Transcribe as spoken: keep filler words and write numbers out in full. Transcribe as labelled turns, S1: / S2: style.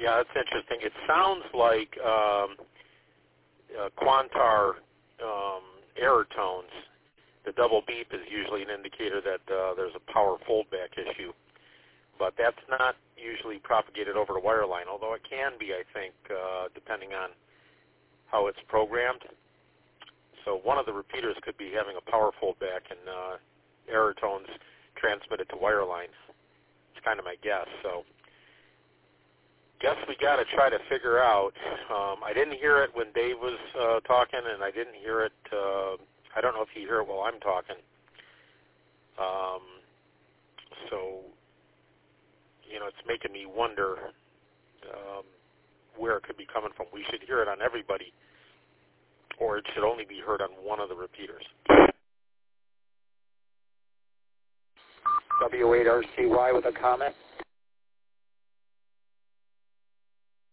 S1: Yeah, that's interesting. It sounds like um, uh, Quantar um, error tones. The double beep is usually an indicator that uh, there's a power foldback issue, but that's not usually propagated over the wire line, although it can be, I think, uh, depending on how it's programmed. So one of the repeaters could be having a power foldback and uh, error tones transmitted to wire lines. It's kind of my guess. So guess we got to try to figure out. Um, I didn't hear it when Dave was uh, talking, and I didn't hear it. Uh, I don't know if you hear it while I'm talking. Um, so, you know, it's making me wonder um, where it could be coming from. We should hear it on everybody, or it should only be heard on one of the repeaters.
S2: W eight R C Y with a comment.